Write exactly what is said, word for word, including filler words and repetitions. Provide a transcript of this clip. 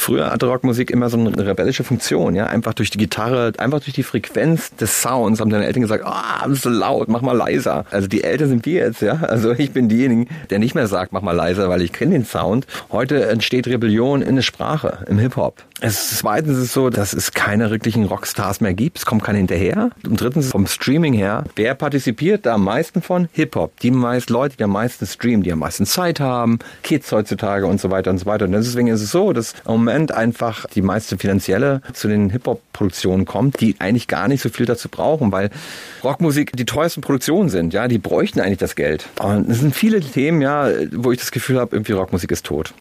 Früher hatte Rockmusik immer so eine rebellische Funktion, ja, einfach durch die Gitarre, einfach durch die Frequenz des Sounds haben deine Eltern gesagt, ah, oh, das ist so laut, mach mal leiser. Also die Eltern sind wir jetzt, ja, also ich bin diejenigen, der nicht mehr sagt, mach mal leiser, weil ich kenne den Sound. Heute entsteht Rebellion in der Sprache, im Hip-Hop. Es, zweitens ist es so, dass es keine wirklichen Rockstars mehr gibt, es kommt keiner hinterher. Und drittens vom Streaming her, wer partizipiert da am meisten von? Hip-Hop. Die meisten Leute, die am meisten streamen, die am meisten Zeit haben, Kids heutzutage und so weiter und so weiter. Und deswegen ist es so, dass im Moment einfach die meiste finanzielle zu den Hip-Hop-Produktionen kommt, die eigentlich gar nicht so viel dazu brauchen, weil Rockmusik die teuersten Produktionen sind, ja, die bräuchten eigentlich das Geld. Und es sind viele Themen, ja, wo ich das Gefühl habe, irgendwie Rockmusik ist tot.